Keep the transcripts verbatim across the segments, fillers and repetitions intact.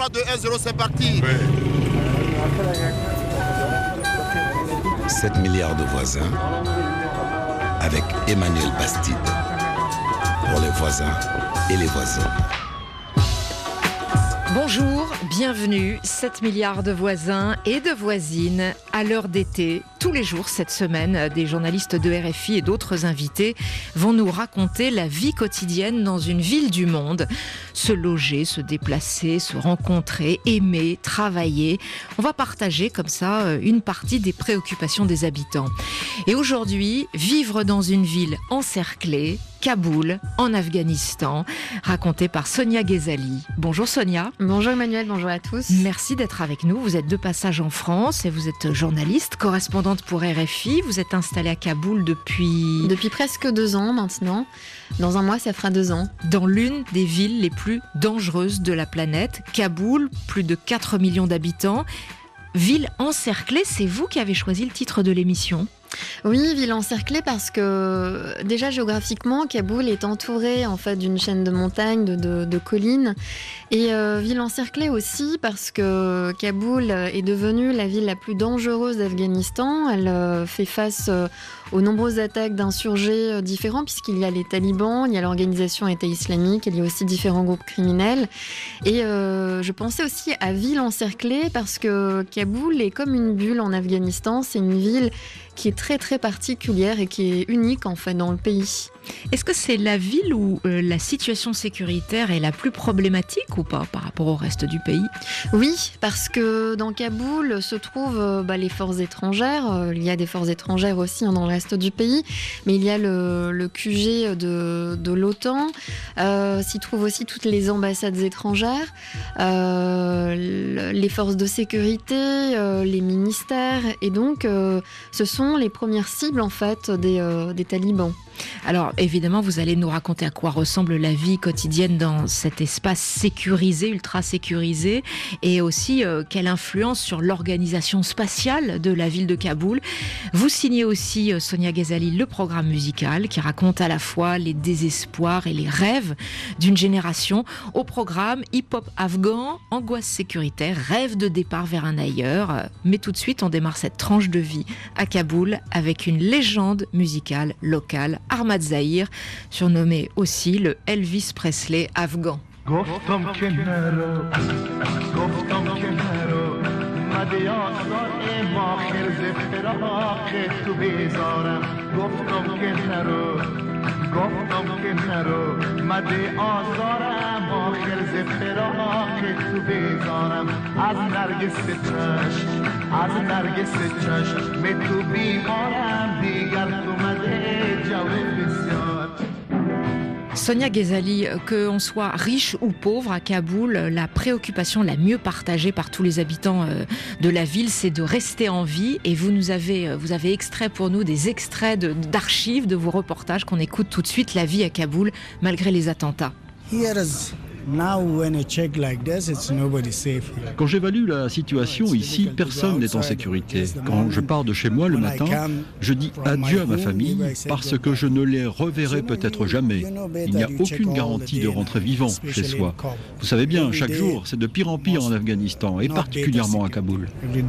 trois, deux, un, zéro, c'est parti. Ouais. sept milliards de voisins avec Emmanuel Bastide. Pour les voisins et les voisines. Bonjour, bienvenue, sept milliards de voisins et de voisines à l'heure d'été. Tous les jours cette semaine, des journalistes de R F I et d'autres invités vont nous raconter la vie quotidienne dans une ville du monde. Se loger, se déplacer, se rencontrer, aimer, travailler. On va partager comme ça une partie des préoccupations des habitants. Et aujourd'hui, vivre dans une ville encerclée, Kaboul, en Afghanistan, raconté par Sonia Ghezali. Bonjour Sonia. Bonjour Emmanuel, bonjour à tous. Merci d'être avec nous. Vous êtes de passage en France et vous êtes journaliste, correspondante pour R F I. Vous êtes installée à Kaboul depuis... Depuis presque deux ans maintenant. Dans un mois, ça fera deux ans. Dans l'une des villes les plus dangereuses de la planète, Kaboul, plus de quatre millions d'habitants. Ville encerclée, c'est vous qui avez choisi le titre de l'émission. Oui, ville encerclée parce que déjà géographiquement, Kaboul est entourée en fait d'une chaîne de montagnes, de, de, de collines, et euh, ville encerclée aussi parce que Kaboul est devenue la ville la plus dangereuse d'Afghanistan. Elle euh, fait face euh, aux nombreuses attaques d'insurgés euh, différents puisqu'il y a les talibans, il y a l'organisation État islamique, il y a aussi différents groupes criminels. Et euh, je pensais aussi à ville encerclée parce que Kaboul est comme une bulle en Afghanistan. C'est une ville qui est très très particulière et qui est unique en fait dans le pays. Est-ce que c'est la ville où euh, la situation sécuritaire est la plus problématique ou pas par rapport au reste du pays ? Oui, parce que dans Kaboul se trouvent euh, bah, les forces étrangères. Euh, il y a des forces étrangères aussi hein, dans le reste du pays, mais il y a le, le Q G de, de l'OTAN. Euh, s'y trouvent aussi toutes les ambassades étrangères, euh, les forces de sécurité, euh, les ministères, et donc euh, ce sont les premières cibles en fait des, euh, des talibans. Alors évidemment, vous allez nous raconter à quoi ressemble la vie quotidienne dans cet espace sécurisé, ultra sécurisé, et aussi euh, quelle influence sur l'organisation spatiale de la ville de Kaboul. Vous signez aussi, euh, Sonia Ghezali, le programme musical qui raconte à la fois les désespoirs et les rêves d'une génération. Au programme, hip-hop afghan, angoisse sécuritaire, rêve de départ vers un ailleurs. Mais tout de suite, on démarre cette tranche de vie à Kaboul avec une légende musicale locale, Ahmad Zahir, surnommé aussi le Elvis Presley afghan. Sonia Ghezali, qu'on soit riche ou pauvre à Kaboul, la préoccupation la mieux partagée par tous les habitants de la ville, c'est de rester en vie. Et vous nous avez, vous avez extrait pour nous des extraits de, d'archives de vos reportages qu'on écoute tout de suite. La vie à Kaboul, malgré les attentats. Quand j'évalue la situation ici, personne n'est en sécurité. Quand je pars de chez moi le matin, je dis adieu à ma famille parce que je ne les reverrai peut-être jamais. Il n'y a aucune garantie de rentrer vivant chez soi. Vous savez bien, chaque jour, c'est de pire en pire en Afghanistan et particulièrement à Kaboul.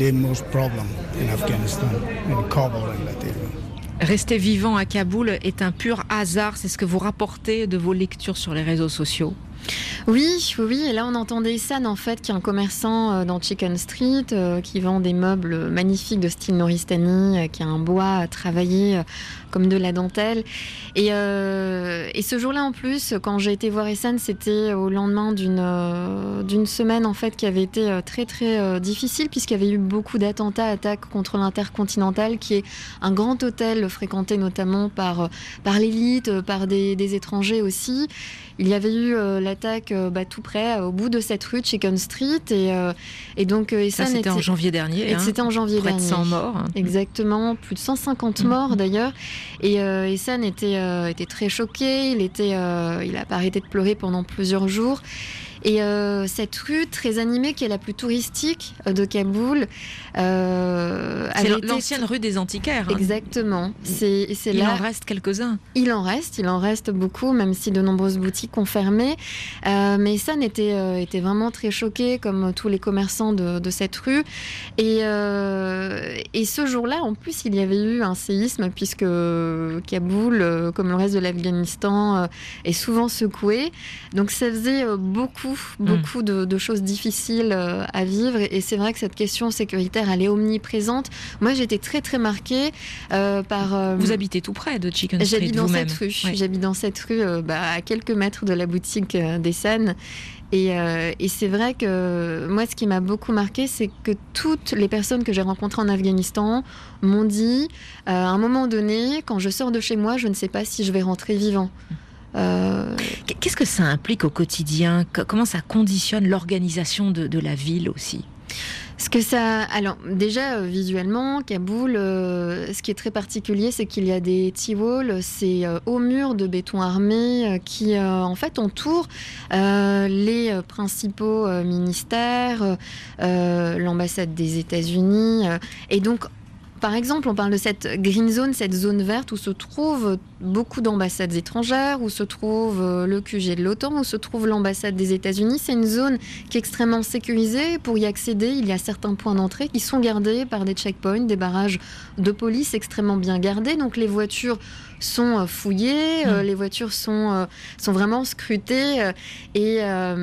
Rester vivant à Kaboul est un pur hasard, c'est ce que vous rapportez de vos lectures sur les réseaux sociaux. Oui, oui, et là on entendait Hassan en fait, qui est un commerçant dans Chicken Street, euh, qui vend des meubles magnifiques de style Noristani, euh, qui a un bois travaillé euh, comme de la dentelle. Et, euh, et ce jour-là en plus, quand j'ai été voir Hassan, c'était au lendemain d'une, euh, d'une semaine en fait qui avait été euh, très très euh, difficile, puisqu'il y avait eu beaucoup d'attentats, attaques contre l'Intercontinental, qui est un grand hôtel fréquenté notamment par, par l'élite, par des, des étrangers aussi. Il y avait eu euh, l'attaque euh, bah, tout près, au bout de cette rue de Chicken Street. Et, euh, et donc, euh, ça, c'était était... en janvier dernier. Et hein, c'était en janvier près dernier. de cent morts. Exactement, plus de cent cinquante morts d'ailleurs. Et euh, Hassan était, euh, était très choqué. Il, était, euh, il a pas arrêté de pleurer pendant plusieurs jours. Et euh, cette rue très animée, qui est la plus touristique de Kaboul, euh, c'est l'ancienne été... rue des antiquaires. Hein. Exactement. C'est, c'est il là... en reste quelques-uns. Il en reste, il en reste beaucoup, même si de nombreuses boutiques ont fermé. Euh, mais Hassan était, euh, était vraiment très choqué, comme tous les commerçants de, de cette rue. Et, euh, et ce jour-là, en plus, il y avait eu un séisme, puisque Kaboul, euh, comme le reste de l'Afghanistan, euh, est souvent secoué. Donc ça faisait euh, beaucoup, beaucoup mmh. de, de choses difficiles euh, à vivre. Et, et c'est vrai que cette question sécuritaire, elle est omniprésente. Moi, j'étais très, très marquée euh, par... Euh, Vous habitez tout près de Chicken Street, J'habite dans vous-même. cette rue. Ouais. J'habite dans cette rue, euh, bah, à quelques mètres de la boutique euh, d'Hassan. Et, euh, et c'est vrai que moi, ce qui m'a beaucoup marqué, c'est que toutes les personnes que j'ai rencontrées en Afghanistan m'ont dit, euh, à un moment donné, quand je sors de chez moi, je ne sais pas si je vais rentrer vivant. Euh... Qu'est-ce que ça implique au quotidien ? Comment ça conditionne l'organisation de, de la ville aussi ? Ce que ça, alors déjà euh, visuellement, Kaboul, euh, ce qui est très particulier, c'est qu'il y a des T-walls, ces euh, hauts murs de béton armé euh, qui euh, en fait entourent euh, les euh, principaux euh, ministères, euh, l'ambassade des États-Unis, euh, et donc. Par exemple, on parle de cette green zone, cette zone verte où se trouvent beaucoup d'ambassades étrangères, où se trouve le Q G de l'OTAN, où se trouve l'ambassade des États-Unis. C'est une zone qui est extrêmement sécurisée. Pour y accéder, il y a certains points d'entrée qui sont gardés par des checkpoints, des barrages de police extrêmement bien gardés. Donc les voitures sont fouillées, mmh. euh, les voitures sont, euh, sont vraiment scrutées. Euh, et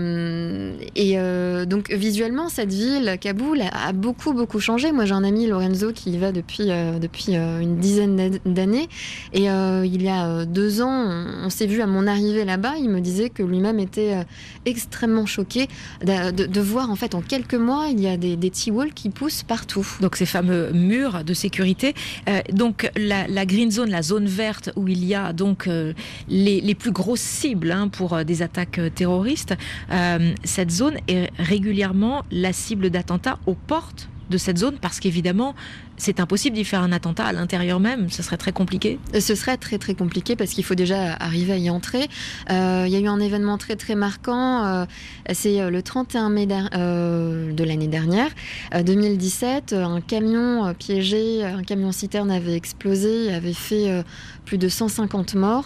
euh, et euh, donc visuellement, cette ville, Kaboul, a, a beaucoup, beaucoup changé. Moi, j'ai un ami, Lorenzo, qui y va depuis, euh, depuis euh, une dizaine d'années. Et euh, il y a deux ans, on, on s'est vu à mon arrivée là-bas. Il me disait que lui-même était euh, extrêmement choqué de, de, de voir, en fait, en quelques mois, il y a des, des T-walls qui poussent partout. Donc ces fameux murs de sécurité. Euh, donc la, la green zone, la zone verte, où il y a donc euh, les, les plus grosses cibles hein, pour euh, des attaques euh, terroristes. Euh, cette zone est régulièrement la cible d'attentats aux portes de cette zone, parce qu'évidemment, c'est impossible d'y faire un attentat à l'intérieur même. Ce serait très compliqué. Ce serait très très compliqué parce qu'il faut déjà arriver à y entrer. Euh, il y a eu un événement très très marquant. Euh, c'est le trente et un mai der- euh, de l'année dernière, euh, deux mille dix-sept. Un camion euh, piégé, un camion citerne avait explosé, avait fait euh, plus de cent cinquante morts.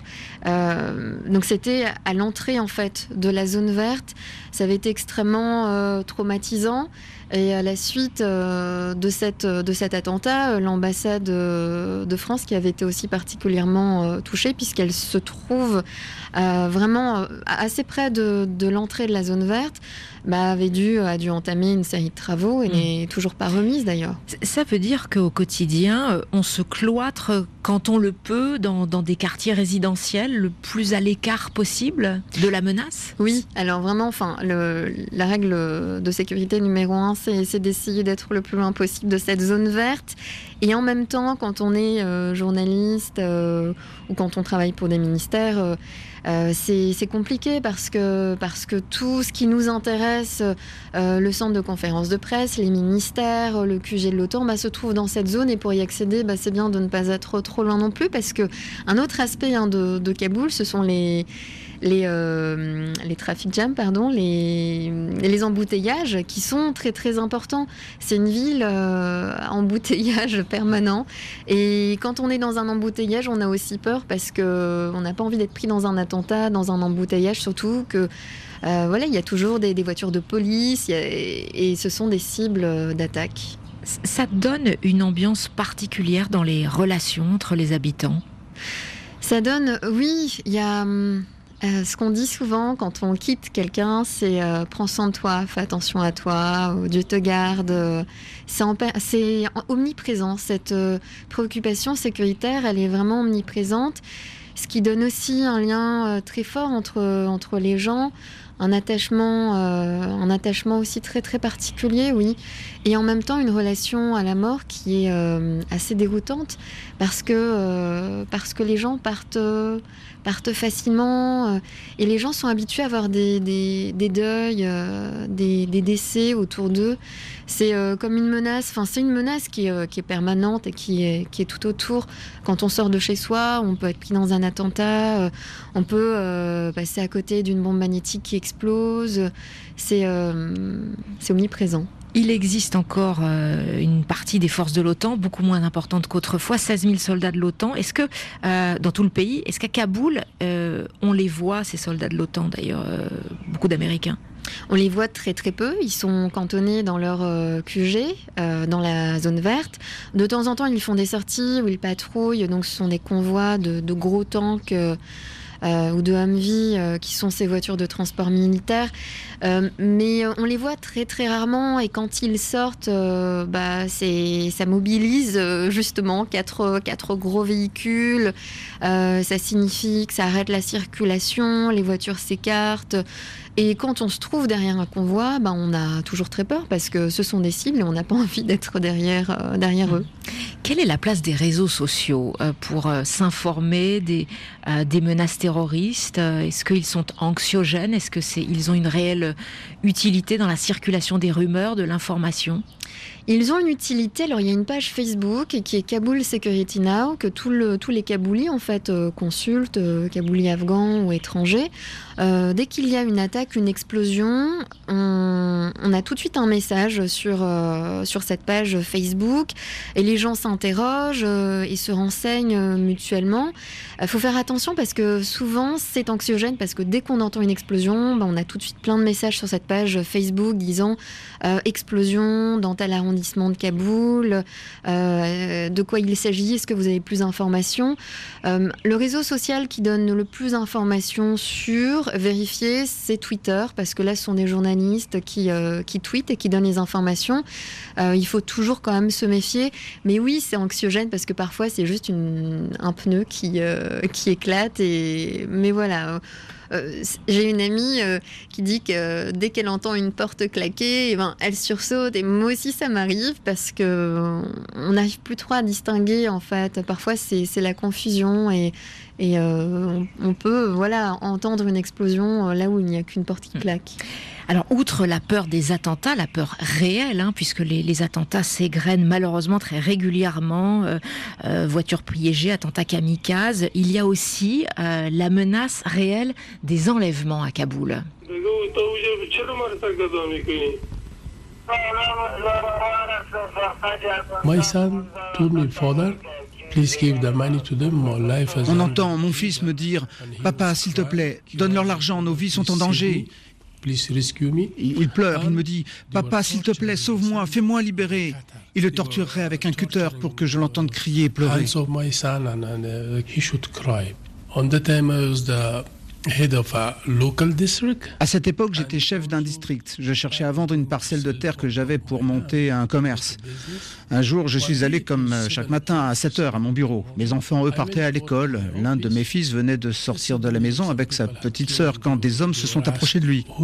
Euh, donc c'était à l'entrée en fait de la zone verte. Ça avait été extrêmement euh, traumatisant. Et à la suite euh, de, cette, de cet attentat, euh, l'ambassade euh, de France, qui avait été aussi particulièrement euh, touchée, puisqu'elle se trouve euh, vraiment euh, assez près de, de l'entrée de la zone verte, bah, avait dû, a dû entamer une série de travaux et mmh. n'est toujours pas remise d'ailleurs. Ça veut dire qu'au quotidien, on se cloître quand on le peut dans, dans des quartiers résidentiels le plus à l'écart possible de la menace ? Oui, alors vraiment, enfin, le, la règle de sécurité numéro un, c'est, c'est d'essayer d'être le plus loin possible de cette zone verte. Et en même temps, quand on est euh, journaliste euh, ou quand on travaille pour des ministères, euh, euh, c'est, c'est compliqué parce que, parce que tout ce qui nous intéresse, euh, le centre de conférence de presse, les ministères, le Q G de l'OTAN, bah, se trouve dans cette zone. Et pour y accéder, bah, c'est bien de ne pas être trop loin non plus, parce que un autre aspect hein, de, de Kaboul, ce sont les... les, euh, les traffic jams, pardon, les, les embouteillages qui sont très très importants. C'est une ville euh, à embouteillage permanent. Et quand on est dans un embouteillage, on a aussi peur parce qu'on n'a pas envie d'être pris dans un attentat, dans un embouteillage, surtout que euh, voilà, il y a toujours des, des voitures de police y a, et ce sont des cibles d'attaque. Ça donne une ambiance particulière dans les relations entre les habitants ? Ça donne, oui, il y a... Euh, ce qu'on dit souvent quand on quitte quelqu'un, c'est euh, prends soin de toi, fais attention à toi, euh, Dieu te garde. Euh, c'est, en, c'est omniprésent, cette euh, préoccupation sécuritaire, elle est vraiment omniprésente. Ce qui donne aussi un lien euh, très fort entre, entre les gens, un attachement, euh, un attachement aussi très très particulier, oui. Et en même temps, une relation à la mort qui est euh, assez déroutante parce que, euh, parce que les gens partent, euh, partent facilement euh, et les gens sont habitués à avoir des, des, des deuils, euh, des, des décès autour d'eux. C'est euh, comme une menace, enfin c'est une menace qui est, euh, qui est permanente et qui est, qui est tout autour. Quand on sort de chez soi, on peut être pris dans un attentat, euh, on peut euh, passer à côté d'une bombe magnétique qui explosent. C'est, euh, c'est omniprésent. Il existe encore euh, une partie des forces de l'OTAN, beaucoup moins importante qu'autrefois, seize mille soldats de l'OTAN. Est-ce que, euh, dans tout le pays, est-ce qu'à Kaboul, euh, on les voit, ces soldats de l'OTAN, d'ailleurs, euh, beaucoup d'Américains ? On les voit très très peu, ils sont cantonnés dans leur euh, Q G, euh, dans la zone verte. De temps en temps, ils font des sorties où ils patrouillent, donc ce sont des convois de, de gros tanks euh, euh, ou de Humvee euh, qui sont ces voitures de transport militaire. Euh, mais on les voit très très rarement et quand ils sortent, euh, bah, c'est, ça mobilise euh, justement quatre, quatre gros véhicules. Euh, ça signifie que ça arrête la circulation, les voitures s'écartent. Et quand on se trouve derrière un convoi, bah, on a toujours très peur parce que ce sont des cibles et on n'a pas envie d'être derrière, euh, derrière eux. Quelle est la place des réseaux sociaux euh, pour euh, s'informer des, euh, des menaces terroristes ? Est-ce qu'ils sont anxiogènes ? Est-ce que c'est, ils ont une réelle utilité dans la circulation des rumeurs, de l'information ? Ils ont une utilité. Alors, il y a une page Facebook qui est Kabul Security Now, que tout le, tous les Kaboulis, en fait, euh, consultent, euh, Kaboulis afghans ou étrangers. Euh, dès qu'il y a une attaque, une explosion, on, on a tout de suite un message sur, euh, sur cette page Facebook. Et les gens s'interrogent euh, et se renseignent euh, mutuellement. Il faut faire attention parce que souvent, c'est anxiogène parce que dès qu'on entend une explosion, ben, on a tout de suite plein de messages sur cette page Facebook disant euh, « explosion dans tel arrondissement de Kaboul, euh, de quoi il s'agit, est-ce que vous avez plus d'informations ?» euh, Le réseau social qui donne le plus d'informations sûres, vérifiées, c'est Twitter, parce que là, ce sont des journalistes qui, euh, qui tweetent et qui donnent les informations. Euh, il faut toujours quand même se méfier. Mais oui, c'est anxiogène parce que parfois, c'est juste une, un pneu qui, euh, qui éclate. Et... Mais voilà... Euh, j'ai une amie euh, qui dit que euh, dès qu'elle entend une porte claquer, eh ben, elle sursaute. Et moi aussi, ça m'arrive parce que euh, on n'arrive plus trop à distinguer. En fait, parfois c'est, c'est la confusion et, et euh, on, on peut voilà entendre une explosion là où il n'y a qu'une porte qui claque. Alors, outre la peur des attentats, la peur réelle, hein, puisque les, les attentats s'égrènent malheureusement très régulièrement, euh, euh, voitures piégées, attentats kamikazes, il y a aussi euh, la menace réelle des enlèvements à Kaboul. My son told me, father, please give the money to them. My life is On entend mon fils me dire « Papa, s'il te plaît, donne-leur l'argent, nos vies sont en danger ». Il pleure, il me dit « Papa, s'il te plaît, sauve-moi, fais-moi libérer ». Il le torturerait avec un cutter pour que je l'entende crier et pleurer. À cette époque, j'étais chef d'un district. Je cherchais à vendre une parcelle de terre que j'avais pour monter un commerce. Un jour, je suis allé comme chaque matin à sept heures à mon bureau. Mes enfants, eux, partaient à l'école. L'un de mes fils venait de sortir de la maison avec sa petite sœur quand des hommes se sont approchés de lui.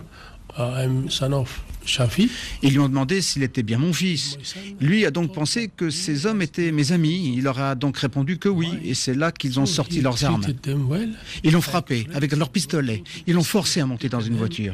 Ils lui ont demandé s'il était bien mon fils. Lui a donc pensé que ces hommes étaient mes amis. Il leur a donc répondu que oui, et c'est là qu'ils ont sorti leurs armes. Ils l'ont frappé avec leurs pistolets. Ils l'ont forcé à monter dans une voiture.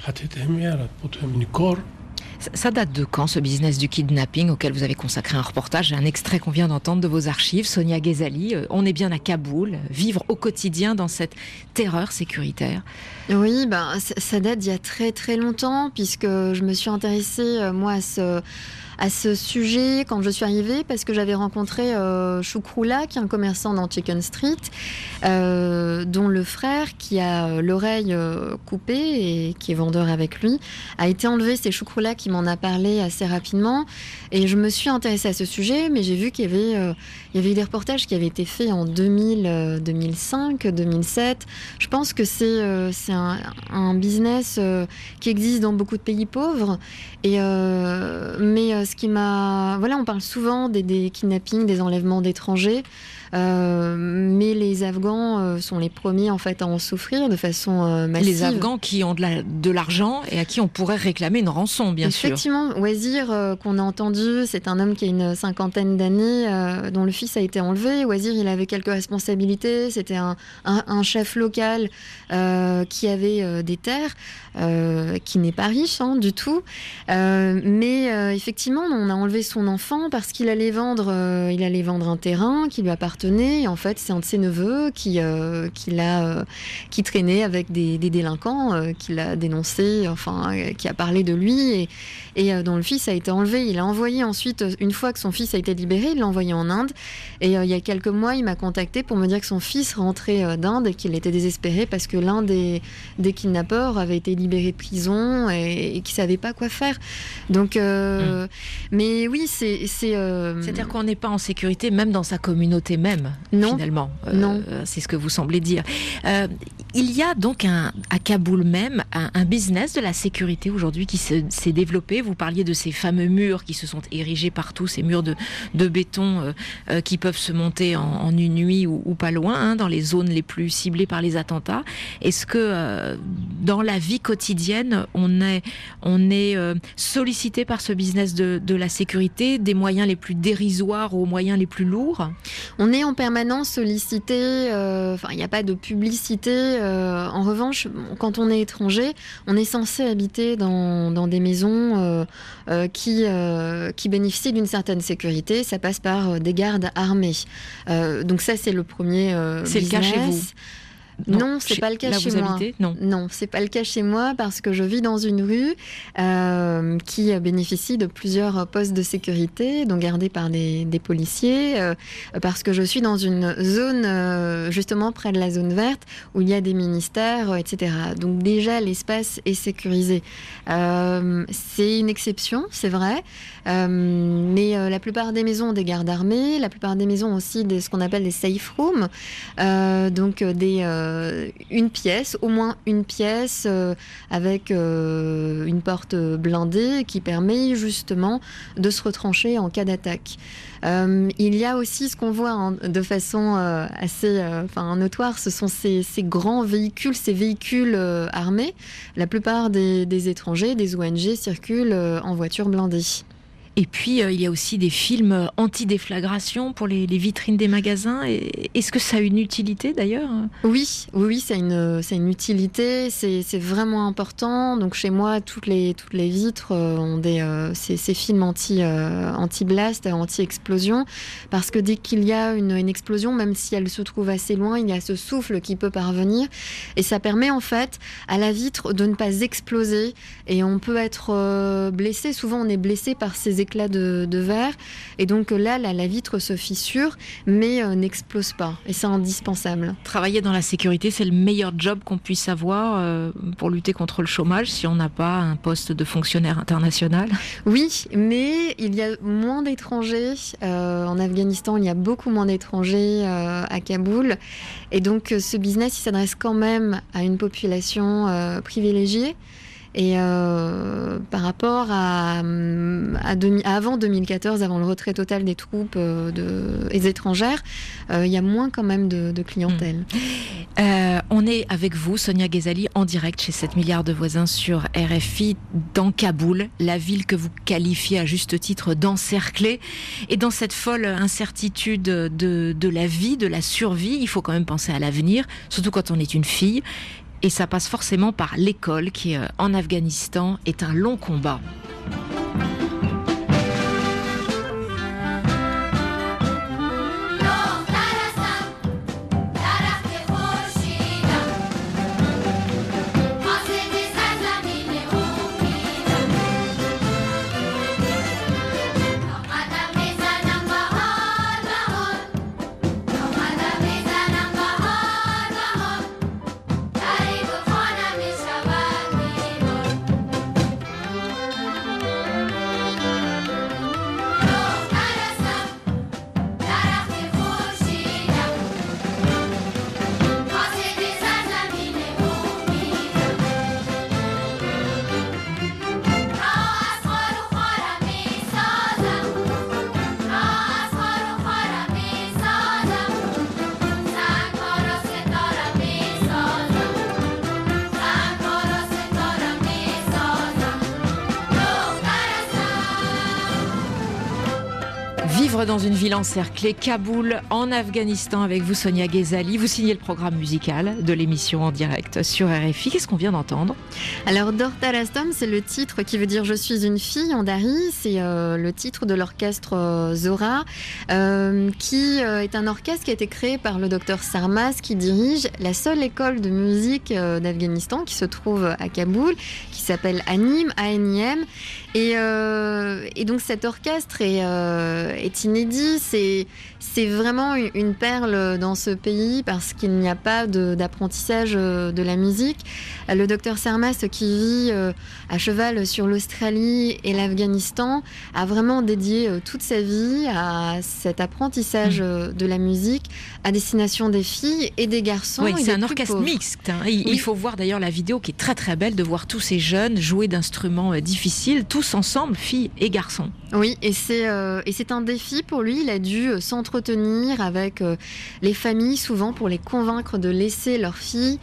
Ça date de quand, ce business du kidnapping auquel vous avez consacré un reportage? Un extrait qu'on vient d'entendre de vos archives. Sonia Ghezali, on est bien à Kaboul, vivre au quotidien dans cette terreur sécuritaire. Oui, ben, ça date d'il y a très très longtemps, puisque je me suis intéressée, moi, à ce... à ce sujet quand je suis arrivée parce que j'avais rencontré euh, Choucroula, qui est un commerçant dans Chicken Street, euh, dont le frère, qui a l'oreille euh, coupée et qui est vendeur avec lui, a été enlevé. C'est Choucroula qui m'en a parlé assez rapidement et je me suis intéressée à ce sujet, mais j'ai vu qu'il y avait, euh, il y avait eu des reportages qui avaient été faits en deux mille, euh, deux mille cinq, deux mille sept. Je pense que c'est, euh, c'est un, un business euh, qui existe dans beaucoup de pays pauvres et, euh, mais euh, ce qui m'a... Voilà, on parle souvent des, des kidnappings, des enlèvements d'étrangers, euh, mais les Afghans euh, sont les premiers en fait à en souffrir de façon euh, massive. Les Afghans qui ont de, la, de l'argent et à qui on pourrait réclamer une rançon, bien Effectivement, sûr. Effectivement, Wazir, euh, qu'on a entendu, c'est un homme qui a une cinquantaine d'années, euh, dont le fils a été enlevé. Wazir, il avait quelques responsabilités. C'était un, un, un chef local euh, qui avait euh, des terres, euh, qui n'est pas riche hein, du tout. Euh, mais euh, effectivement, on a enlevé son enfant parce qu'il allait vendre, euh, il allait vendre un terrain qui lui appartenait appartenait. Et en fait, c'est un de ses neveux qui, euh, qui, l'a, euh, qui traînait avec des, des délinquants, euh, qui l'a dénoncé, enfin, euh, qui a parlé de lui et, et euh, dont le fils a été enlevé. Il a envoyé ensuite, une fois que son fils a été libéré, il l'a envoyé en Inde. Et euh, il y a quelques mois, il m'a contacté pour me dire que son fils rentrait euh, d'Inde et qu'il était désespéré parce que l'un des, des kidnappeurs avait été libéré de prison et, et qu'il ne savait pas quoi faire. Donc, euh, mmh. mais oui, c'est... c'est euh... C'est-à-dire qu'on n'est pas en sécurité, même dans sa communauté même, non. finalement. Euh, non. C'est ce que vous semblez dire. Euh, il y a donc un, à Kaboul même un, un business de la sécurité aujourd'hui qui se, s'est développé. Vous parliez de ces fameux murs qui se sont érigés partout, ces murs de, de béton euh, euh, qui peuvent se monter en, en une nuit ou, ou pas loin, hein, dans les zones les plus ciblées par les attentats. Est-ce que euh, dans la vie quotidienne, on est, on est euh, sollicité par ce business de, de la sécurité, des moyens les plus dérisoires aux moyens les plus lourds? On est en permanence sollicité, euh, enfin il n'y a pas de publicité. Euh, en revanche, quand on est étranger, on est censé habiter dans, dans des maisons euh, euh, qui, euh, qui bénéficient d'une certaine sécurité. Ça passe par euh, des gardes armés. Euh, donc ça, c'est le premier euh, c'est business. le cas chez vous? Non, non c'est chez, pas le cas là chez vous moi. Habitez non, non, c'est pas le cas chez moi parce que je vis dans une rue euh, qui bénéficie de plusieurs postes de sécurité, donc gardés par des, des policiers, euh, parce que je suis dans une zone euh, justement près de la zone verte où il y a des ministères, euh, et cetera. Donc déjà l'espace est sécurisé. Euh, c'est une exception, c'est vrai, euh, mais euh, la plupart des maisons ont des gardes armés, la plupart des maisons ont aussi des, ce qu'on appelle des safe rooms, euh, donc des euh, une pièce, au moins une pièce euh, avec euh, une porte blindée qui permet justement de se retrancher en cas d'attaque. Euh, il y a aussi ce qu'on voit hein, de façon euh, assez euh, enfin, notoire, ce sont ces, ces grands véhicules, ces véhicules euh, armés. La plupart des, des étrangers, des O N G circulent euh, en voiture blindée. Et puis, euh, il y a aussi des films anti-déflagration pour les, les vitrines des magasins. Et, est-ce que ça a une utilité, d'ailleurs? Oui, oui, oui, ça a une, ça a une utilité. C'est, c'est vraiment important. Donc, chez moi, toutes les, toutes les vitres euh, ont des, euh, ces, ces films anti, euh, anti-blast, anti-explosion. Parce que dès qu'il y a une, une explosion, même si elle se trouve assez loin, il y a ce souffle qui peut parvenir. Et ça permet, en fait, à la vitre de ne pas exploser. Et on peut être euh, blessé. Souvent, on est blessé par ces éclats de, de verre et donc là la, la vitre se fissure mais euh, n'explose pas et c'est indispensable. Travailler dans la sécurité, c'est le meilleur job qu'on puisse avoir euh, pour lutter contre le chômage si on n'a pas un poste de fonctionnaire international. Oui, mais il y a moins d'étrangers euh, en Afghanistan, il y a beaucoup moins d'étrangers euh, à Kaboul et donc ce business il s'adresse quand même à une population euh, privilégiée. Et euh, par rapport à, à, demi, à avant deux mille quatorze, avant le retrait total des troupes euh, de, et étrangères, euh, il y a moins quand même de, de clientèle. Mmh. Euh, on est avec vous, Sonia Ghezali, en direct chez sept milliards de voisins sur R F I, dans Kaboul, la ville que vous qualifiez à juste titre d'encerclée. Et dans cette folle incertitude de, de la vie, de la survie, il faut quand même penser à l'avenir, surtout quand on est une fille. Et ça passe forcément par l'école qui, en Afghanistan, est un long combat. ouvre dans une ville encerclée, Kaboul, en Afghanistan, avec vous Sonia Ghezali. Vous signez le programme musical de l'émission en direct sur R F I. Qu'est-ce qu'on vient d'entendre ? Alors, Dorta Rastom, c'est le titre qui veut dire « Je suis une fille » en dari. C'est euh, le titre de l'orchestre euh, Zora, euh, qui euh, est un orchestre qui a été créé par le docteur Sarmas, qui dirige la seule école de musique euh, d'Afghanistan qui se trouve à Kaboul, qui s'appelle ANIM, A N I M. Et, euh, et donc cet orchestre est, euh, est inédit, c'est, c'est vraiment une perle dans ce pays parce qu'il n'y a pas de, d'apprentissage de la musique. Le docteur Sarmas, qui vit euh, à cheval sur l'Australie et l'Afghanistan, a vraiment dédié euh, toute sa vie à cet apprentissage euh, de la musique à destination des filles et des garçons. Oui, et c'est des un plus orchestre pauvres. mixte. Hein. Il, oui. il faut voir d'ailleurs la vidéo qui est très très belle, de voir tous ces jeunes jouer d'instruments euh, difficiles, tous ensemble, filles et garçons. Oui, et c'est, euh, et c'est un défi pour lui. Il a dû euh, s'entretenir avec euh, les familles, souvent pour les convaincre de laisser leurs filles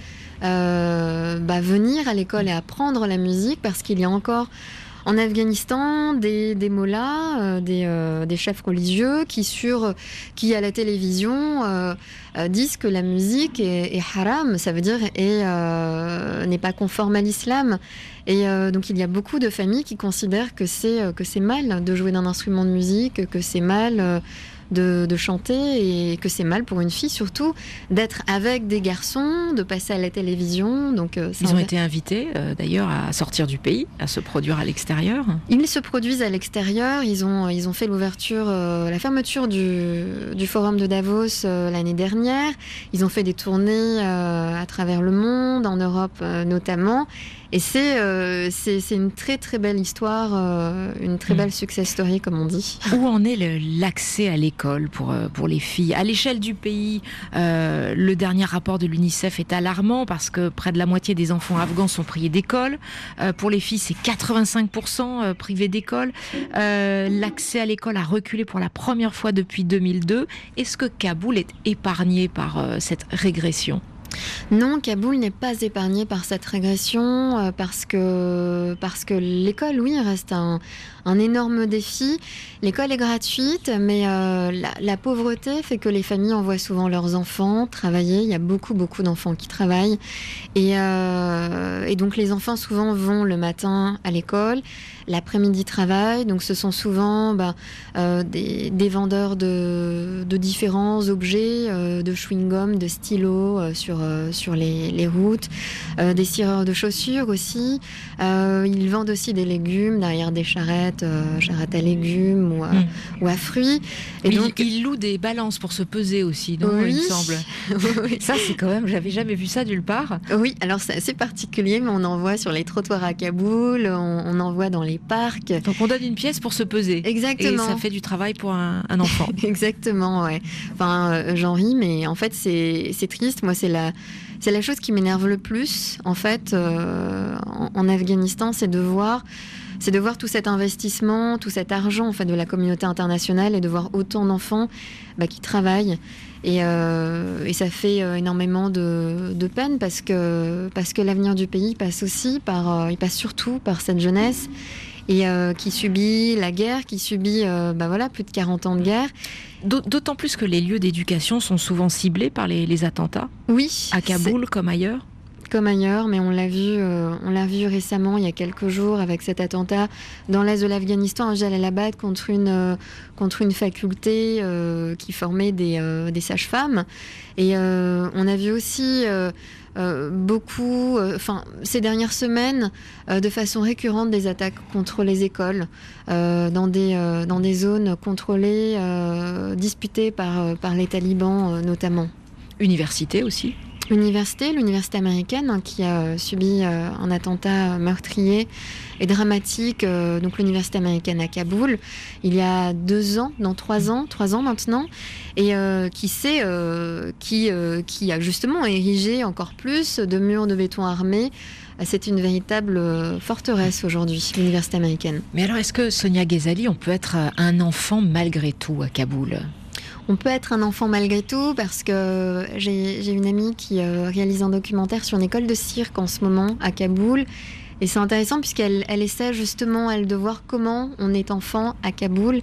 euh, bah, venir à l'école et apprendre la musique, parce qu'il y a encore en Afghanistan des, des mollahs, euh, des, euh, des chefs religieux qui, sur, qui à la télévision euh, euh, disent que la musique est, est haram, ça veut dire est, euh, n'est pas conforme à l'islam. Et euh, donc il y a beaucoup de familles qui considèrent que c'est, euh, que c'est mal de jouer d'un instrument de musique, que c'est mal euh, de, de chanter, et que c'est mal pour une fille surtout d'être avec des garçons, de passer à la télévision. Donc, euh, Ils ont été invités euh, d'ailleurs à sortir du pays, à se produire à l'extérieur. Ils se produisent à l'extérieur. Ils ont, ils ont fait l'ouverture, euh, la fermeture du, du forum de Davos euh, l'année dernière. Ils ont fait des tournées euh, à travers le monde, en Europe euh, notamment. Et c'est, euh, c'est, c'est une très très belle histoire, euh, une très belle success story comme on dit. Où en est le, l'accès à l'école pour, pour les filles ? À l'échelle du pays, euh, le dernier rapport de l'UNICEF est alarmant parce que près de la moitié des enfants afghans sont privés d'école. Euh, pour les filles, c'est quatre-vingt-cinq pour cent privés d'école. Euh, l'accès à l'école a reculé pour la première fois depuis deux mille deux. Est-ce que Kaboul est épargné par euh, cette régression ? Non, Kaboul n'est pas épargné par cette régression euh, parce que, parce que l'école, oui, reste un, un énorme défi. L'école est gratuite, mais euh, la, la pauvreté fait que les familles envoient souvent leurs enfants travailler. Il y a beaucoup, beaucoup d'enfants qui travaillent. Et, euh, et donc les enfants souvent vont le matin à l'école, l'après-midi travaillent. Donc ce sont souvent bah, euh, des, des vendeurs de, de différents objets, euh, de chewing-gum, de stylos euh, sur, euh, sur les, les routes, euh, des cireurs de chaussures aussi. Euh, ils vendent aussi des légumes derrière des charrettes, euh, charrettes à légumes ou à, mmh. ou à fruits. Et ils, donc ils louent des balances pour se peser aussi, non, oui. il me semble. Oui. Ça c'est quand même, j'avais jamais vu ça nulle part. Oui, alors c'est assez particulier, mais on en voit sur les trottoirs à Kaboul, on, on en voit dans les parcs. Donc on donne une pièce pour se peser. Exactement. Et ça fait du travail pour un, un enfant. Exactement, ouais. Enfin, euh, j'en ris, mais en fait c'est, c'est triste. Moi, c'est la, c'est la chose qui m'énerve le plus, en fait, euh, en, en Afghanistan, c'est de voir... c'est de voir tout cet investissement, tout cet argent en fait, de la communauté internationale, et de voir autant d'enfants bah, qui travaillent. Et, euh, et ça fait euh, énormément de, de peine parce que, parce que l'avenir du pays passe aussi par, euh, il passe surtout par cette jeunesse et euh, qui subit la guerre, qui subit euh, bah, voilà, plus de quarante ans de guerre. D'autant plus que les lieux d'éducation sont souvent ciblés par les, les attentats. Oui. À Kaboul comme ailleurs. Comme ailleurs, mais on l'a vu, euh, on l'a vu récemment, il y a quelques jours, avec cet attentat dans l'est de l'Afghanistan, à Jalalabad, contre une, euh, contre une faculté euh, qui formait des, euh, des sages-femmes. Et euh, on a vu aussi euh, euh, beaucoup, enfin, euh, ces dernières semaines, euh, de façon récurrente, des attaques contre les écoles, euh, dans, des, euh, dans des zones contrôlées, euh, disputées par, par les talibans euh, notamment. Université aussi. Université, l'université américaine hein, qui a subi euh, un attentat meurtrier et dramatique, euh, donc l'université américaine à Kaboul, il y a deux ans, dans trois ans, trois ans maintenant, et euh, qui sait, euh, qui, euh, qui a justement érigé encore plus de murs de béton armés. C'est une véritable forteresse aujourd'hui, l'université américaine. Mais alors, est-ce que Sonia Ghezali, on peut être un enfant malgré tout à Kaboul ? On peut être un enfant malgré tout parce que j'ai, j'ai une amie qui euh, réalise un documentaire sur une école de cirque en ce moment à Kaboul. Et c'est intéressant puisqu'elle elle essaie justement, elle, de voir comment on est enfant à Kaboul.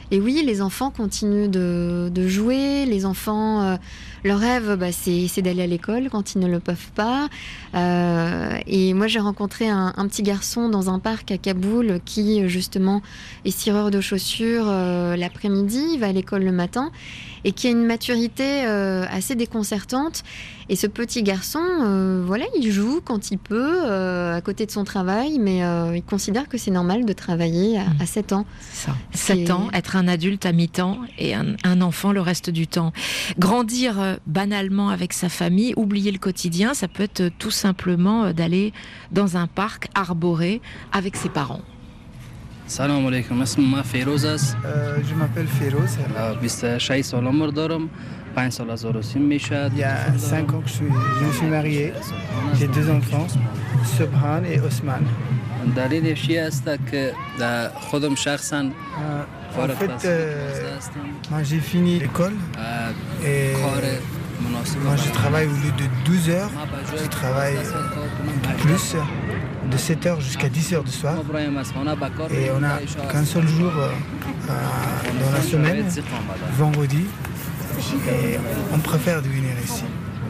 Et oui, les enfants continuent de, de jouer. Les enfants, euh, leur rêve, bah, c'est, c'est d'aller à l'école quand ils ne le peuvent pas. Euh, et moi, j'ai rencontré un, un petit garçon dans un parc à Kaboul qui, justement, est cireur de chaussures euh, l'après-midi, il va à l'école le matin, et qui a une maturité euh, assez déconcertante. Et ce petit garçon, euh, voilà, il joue quand il peut, euh, à côté de son travail, mais euh, il considère que c'est normal de travailler à, à sept ans. C'est ça. sept ans, être un adulte à mi-temps et un, un enfant le reste du temps. Grandir euh, banalement avec sa famille, oublier le quotidien, ça peut être euh, tout simplement euh, d'aller dans un parc arboré avec ses parents. Salam alaikum, اسمي فيروز است. Je m'appelle Féroz. بیست و شش سال عمر دارم. پنج سال از عروسیم میشه. Il y a cinq ans que je suis, je me suis marié. J'ai deux enfants, Subhan et Osman. دلیلش چی است که خودم شخصا En fait, euh, moi j'ai fini l'école et moi je travaille au lieu de douze heures, je travaille un peu plus, de sept heures jusqu'à dix heures du soir. Et on n'a qu'un seul jour euh, dans la semaine, vendredi, et on préfère de venir ici.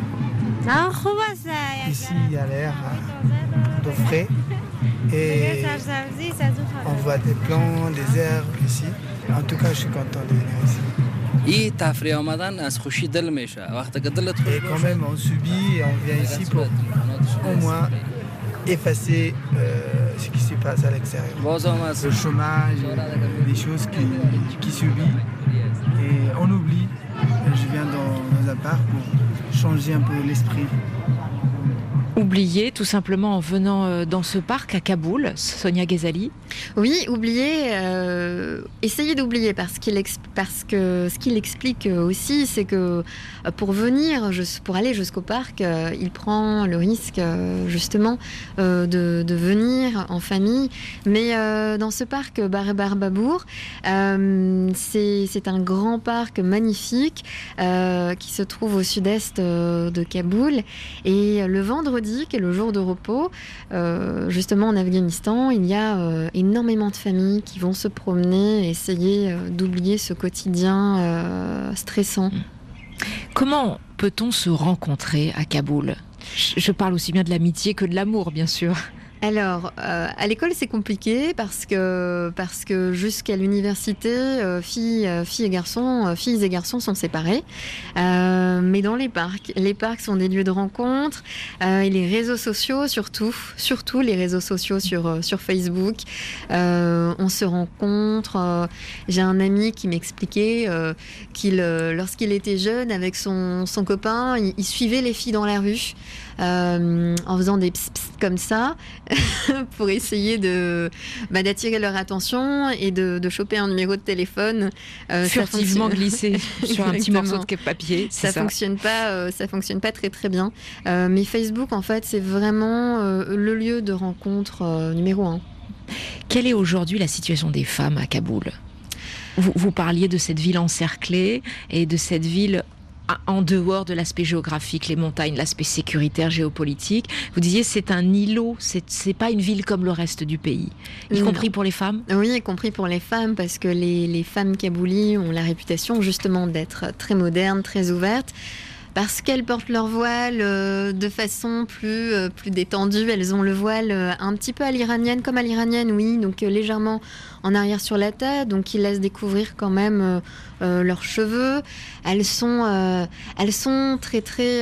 Ici il y a l'air d'eau frais et on voit des plants, des herbes ici. En tout cas, je suis content de venir ici. Et quand même, on subit et on vient ici pour au moins effacer euh, ce qui se passe à l'extérieur. Le chômage, des choses qui, qui subissent. Et on oublie. Je viens dans, dans un parc pour changer un peu l'esprit. Oublier tout simplement en venant dans ce parc à Kaboul, Sonia Ghazali. Oui, oublier, euh, essayer d'oublier parce, qu'il exp- parce que ce qu'il explique aussi, c'est que pour venir, pour aller jusqu'au parc, euh, il prend le risque euh, justement euh, de, de venir en famille. Mais euh, dans ce parc Barebar Babour, euh, c'est, c'est un grand parc magnifique euh, qui se trouve au sud-est euh, de Kaboul. Et le vendredi, qui est le jour de repos, euh, justement en Afghanistan, il y a euh, énormément de familles qui vont se promener et essayer euh, d'oublier ce quotidien euh, stressant. Comment peut-on se rencontrer à Kaboul ? Je parle aussi bien de l'amitié que de l'amour, bien sûr. Alors, euh, à l'école, c'est compliqué parce que, parce que jusqu'à l'université, euh, filles, euh, filles et garçons, euh, filles et garçons sont séparés. Euh, mais dans les parcs, les parcs sont des lieux de rencontre euh, et les réseaux sociaux, surtout, surtout les réseaux sociaux sur, euh, sur Facebook. Euh, on se rencontre. Euh, j'ai un ami qui m'expliquait euh, qu'il, euh, lorsqu'il était jeune, avec son, son copain, il, il suivait les filles dans la rue. Euh, en faisant des pss pss comme ça pour essayer de, bah, d'attirer leur attention et de, de choper un numéro de téléphone euh, furtivement glissé sur un petit morceau de papier. Ça, ça fonctionne pas, euh, ça fonctionne pas très très bien. Euh, mais Facebook, en fait, c'est vraiment euh, le lieu de rencontre euh, numéro un. Quelle est aujourd'hui la situation des femmes à Kaboul ? vous, vous parliez de cette ville encerclée et de cette ville en dehors de l'aspect géographique, les montagnes, l'aspect sécuritaire, géopolitique. Vous disiez c'est un îlot, c'est, c'est pas une ville comme le reste du pays, y non. compris pour les femmes ? Oui, y compris pour les femmes, parce que les, les femmes kaboulis ont la réputation justement d'être très modernes, très ouvertes, parce qu'elles portent leur voile euh, de façon plus, euh, plus détendue. Elles ont le voile euh, un petit peu à l'iranienne, comme à l'iranienne, oui, donc euh, légèrement en arrière sur la tête, donc ils laissent découvrir quand même euh, euh, leurs cheveux. Elles sont, euh, elles sont très très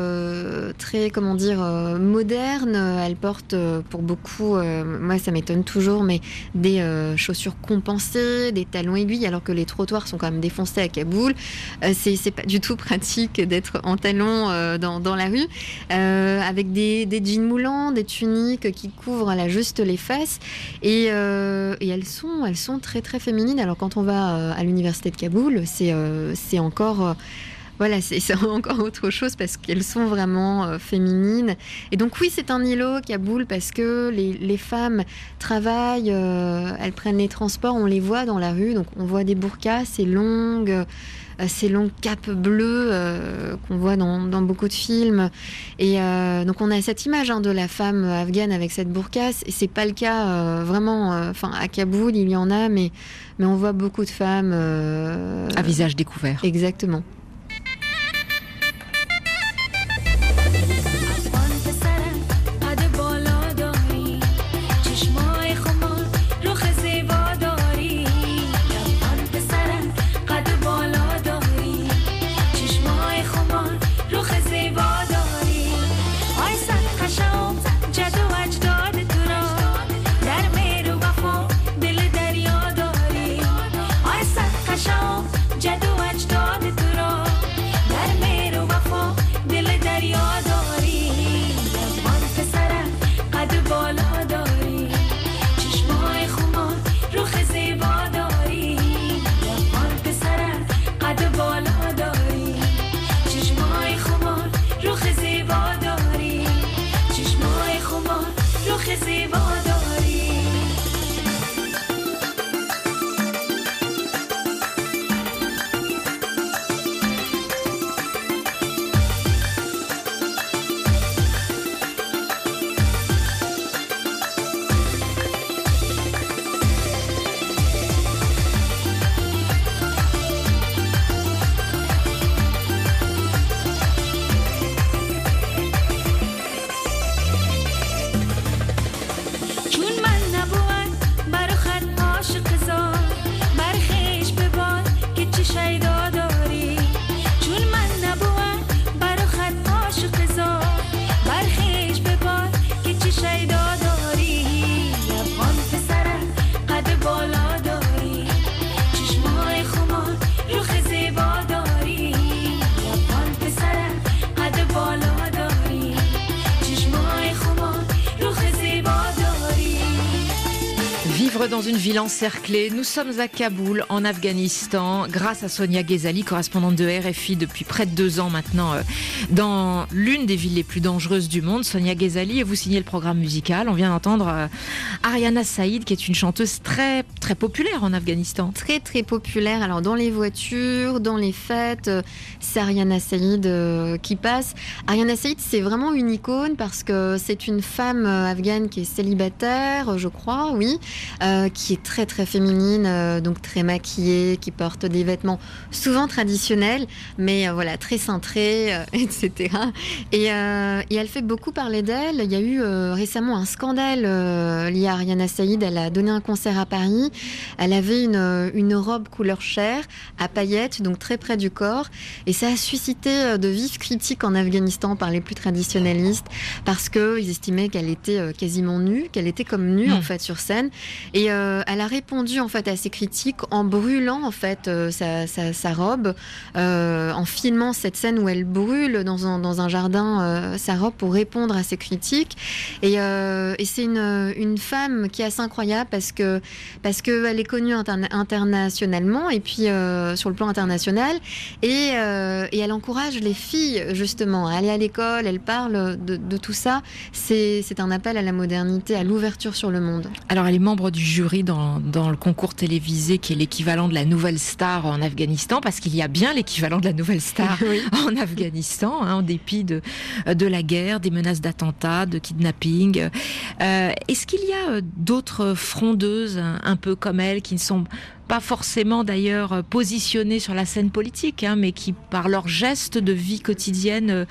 euh, très comment dire euh, modernes. Elles portent euh, pour beaucoup, euh, moi ça m'étonne toujours, mais des euh, chaussures compensées, des talons aiguilles, alors que les trottoirs sont quand même défoncés à Kaboul. Euh, c'est c'est pas du tout pratique d'être en talons euh, dans dans la rue, euh, avec des des jeans moulants, des tuniques qui couvrent là juste les fesses, et euh, et elles sont Elles sont très très féminines. Alors quand on va euh, à l'université de Kaboul, c'est, euh, c'est encore... Euh, voilà, c'est, c'est encore autre chose parce qu'elles sont vraiment euh, féminines. Et donc oui, c'est un îlot, Kaboul, parce que les, les femmes travaillent, euh, elles prennent les transports, on les voit dans la rue, donc on voit des burqas, ces longues... Euh, ces longues capes bleues euh, qu'on voit dans, dans beaucoup de films. Et euh, donc on a cette image hein, de la femme afghane avec cette burqa. Et c'est pas le cas euh, vraiment. Enfin, euh, à Kaboul, il y en a, mais mais on voit beaucoup de femmes euh, à visage découvert. Exactement. Dans une ville encerclée, nous sommes à Kaboul, en Afghanistan, grâce à Sonia Ghezali, correspondante de R F I depuis près de deux ans maintenant, euh, dans l'une des villes les plus dangereuses du monde. Sonia Ghezali, et vous signez le programme musical. On vient d'entendre euh, Ariana Saïd, qui est une chanteuse très, très populaire en Afghanistan. Très, très populaire. Alors, dans les voitures, dans les fêtes, euh, c'est Ariana Saïd euh, qui passe. Ariana Saïd, c'est vraiment une icône parce que c'est une femme euh, afghane qui est célibataire, je crois, oui. Euh, qui est très très féminine, euh, donc très maquillée, qui porte des vêtements souvent traditionnels, mais euh, voilà, très cintrés, euh, et cetera. Et, euh, et elle fait beaucoup parler d'elle. Il y a eu euh, récemment un scandale euh, lié à Ariana Saïd. Elle a donné un concert à Paris. Elle avait une, une robe couleur chair, à paillettes, donc très près du corps. Et ça a suscité de vives critiques en Afghanistan par les plus traditionnalistes, parce qu'ils estimaient qu'elle était quasiment nue, qu'elle était comme nue mmh. en fait sur scène. Et euh, elle a répondu en fait à ces critiques en brûlant en fait euh, sa, sa, sa robe, euh, en filmant cette scène où elle brûle dans un, dans un jardin euh, sa robe pour répondre à ces critiques. Et, euh, et c'est une, une femme qui est assez incroyable parce que parce que elle est connue interna- internationalement et puis euh, sur le plan international et, euh, et elle encourage les filles justement à aller à l'école. Elle parle de, de tout ça. C'est, c'est un appel à la modernité, à l'ouverture sur le monde. Alors elle est membre du jury dans, dans le concours télévisé qui est l'équivalent de la Nouvelle Star en Afghanistan, parce qu'il y a bien l'équivalent de la Nouvelle Star oui. en Afghanistan, hein, en dépit de, de la guerre, des menaces d'attentats, de kidnapping. Euh, est-ce qu'il y a d'autres frondeuses un, un peu comme elle qui ne sont pas forcément d'ailleurs positionnées sur la scène politique, hein, mais qui par leurs gestes de vie quotidienne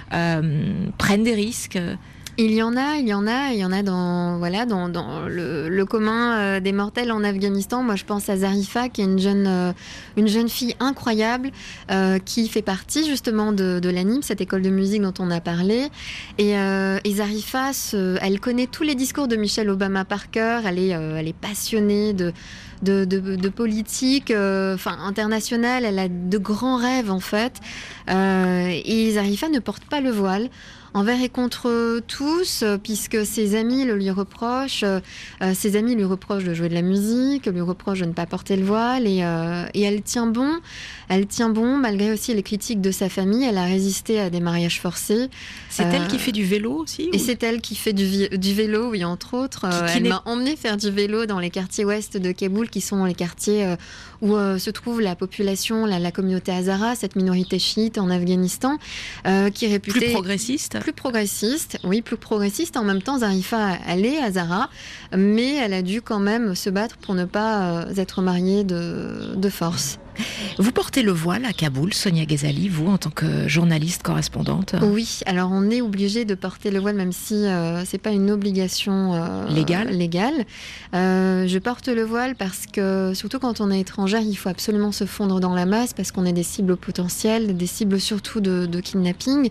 euh, prennent des risques? Il y en a, il y en a, il y en a dans, voilà, dans, dans le, le commun euh, des mortels en Afghanistan. Moi, je pense à Zarifa, qui est une jeune, euh, une jeune fille incroyable, euh, qui fait partie justement de, de l'A N I M, cette école de musique dont on a parlé. Et, euh, et Zarifa, ce, elle connaît tous les discours de Michelle Obama par cœur. Elle est, euh, elle est passionnée de de, de, de politique euh, enfin, internationale. Elle a de grands rêves, en fait. Euh, et Zarifa ne porte pas le voile. Envers et contre tous, puisque ses amis le lui reprochent. Euh, ses amis lui reprochent de jouer de la musique, lui reprochent de ne pas porter le voile. Et, euh, et elle tient bon. Elle tient bon, malgré aussi les critiques de sa famille. Elle a résisté à des mariages forcés. C'est euh, elle qui fait du vélo aussi Et ou... c'est elle qui fait du, du vélo, oui, entre autres. Qui, qui elle m'a emmenée faire du vélo dans les quartiers ouest de Kaboul, qui sont les quartiers euh, où euh, se trouve la population, la, la communauté Hazara, cette minorité chiite en Afghanistan, euh, qui est réputée... Plus progressiste Plus progressiste, oui, plus progressiste. En même temps, Zarifa, elle est Hazara, mais elle a dû quand même se battre pour ne pas euh, être mariée de, de force. Vous portez le voile à Kaboul, Sonia Ghazali, vous, en tant que journaliste correspondante? Oui, alors on est obligé de porter le voile, même si euh, c'est pas une obligation euh, légale. légale. Euh, je porte le voile parce que, surtout quand on est étrangère, il faut absolument se fondre dans la masse parce qu'on est des cibles potentielles, des cibles surtout de, de kidnapping.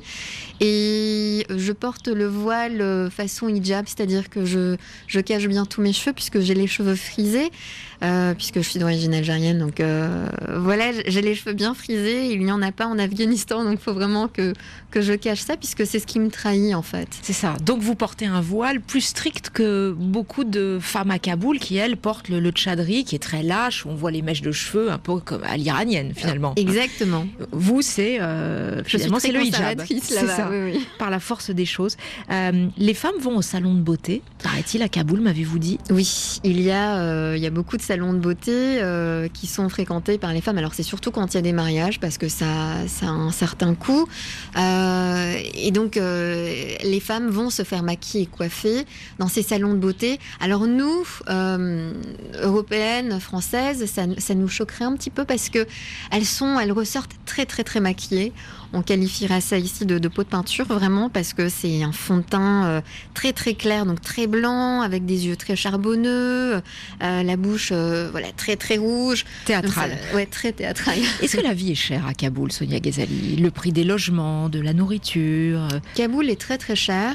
Et je porte le voile façon hijab, c'est-à-dire que je, je cache bien tous mes cheveux puisque j'ai les cheveux frisés. Euh, puisque je suis d'origine algérienne, donc euh, voilà, j'ai les cheveux bien frisés, il n'y en a pas en Afghanistan, donc il faut vraiment que, que je cache ça, puisque c'est ce qui me trahit en fait. C'est ça, donc vous portez un voile plus strict que beaucoup de femmes à Kaboul qui, elles, portent le, le tchadri, qui est très lâche, où on voit les mèches de cheveux un peu comme à l'iranienne finalement. Exactement. Vous, c'est euh, finalement c'est le hijab, c'est ça, oui, oui. Par la force des choses. Euh, les femmes vont au salon de beauté, paraît-il, à Kaboul, m'avez-vous dit? Oui, il y a, euh, il y a beaucoup de salons de beauté euh, qui sont fréquentés par les femmes. Alors c'est surtout quand il y a des mariages parce que ça, ça a un certain coût. Euh, et donc euh, les femmes vont se faire maquiller et coiffer dans ces salons de beauté. Alors nous, euh, européennes, françaises, ça, ça nous choquerait un petit peu parce que elles sont, elles ressortent très très très maquillées. On qualifiera ça ici de, de peau de peinture, vraiment, parce que c'est un fond de teint euh, très très clair, donc très blanc, avec des yeux très charbonneux, euh, la bouche euh, voilà, très très rouge. Théâtrale. Ça, ouais, très théâtrale. Est-ce que la vie est chère à Kaboul, Sonia Ghazali? Le prix des logements, de la nourriture? Kaboul est très très cher.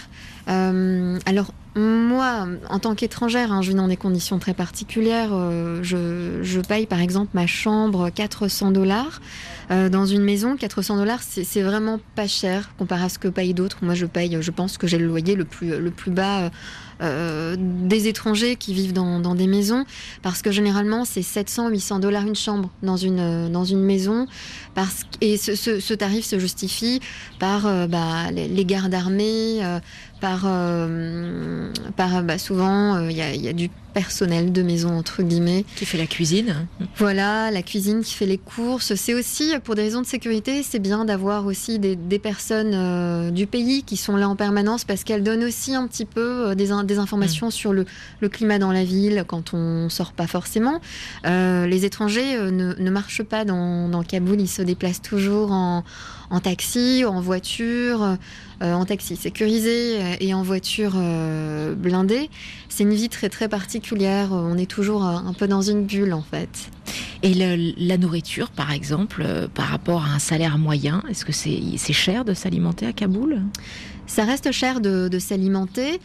Euh, alors, moi, en tant qu'étrangère, hein, je vis dans des conditions très particulières. Euh, je, je paye par exemple ma chambre quatre cents dollars euh, dans une maison. quatre cents dollars, c'est, c'est vraiment pas cher comparé à ce que payent d'autres. Moi, je paye, je pense que j'ai le loyer le plus, le plus bas euh, des étrangers qui vivent dans, dans des maisons, parce que généralement, c'est sept cents, huit cents dollars une chambre dans une, dans une maison. Parce, et ce, ce, ce tarif se justifie par euh, bah, les, les gardes armés, euh, par, euh, par bah, souvent il euh, y, y a du personnel de maison entre guillemets qui fait la cuisine. Voilà, la cuisine qui fait les courses. C'est aussi pour des raisons de sécurité, c'est bien d'avoir aussi des, des personnes euh, du pays qui sont là en permanence parce qu'elles donnent aussi un petit peu euh, des, des informations mmh. sur le, le climat dans la ville quand on sort pas forcément. Euh, les étrangers euh, ne, ne marchent pas dans, dans Kaboul, ils se déplacent toujours en, en taxi, en voiture, euh, en taxi sécurisé et en voiture euh, blindée. C'est une vie très très particulière, on est toujours un peu dans une bulle en fait. Et le, la nourriture par exemple, euh, par rapport à un salaire moyen, est-ce que c'est, c'est cher de s'alimenter à Kaboul ? Ça reste cher de, de s'alimenter.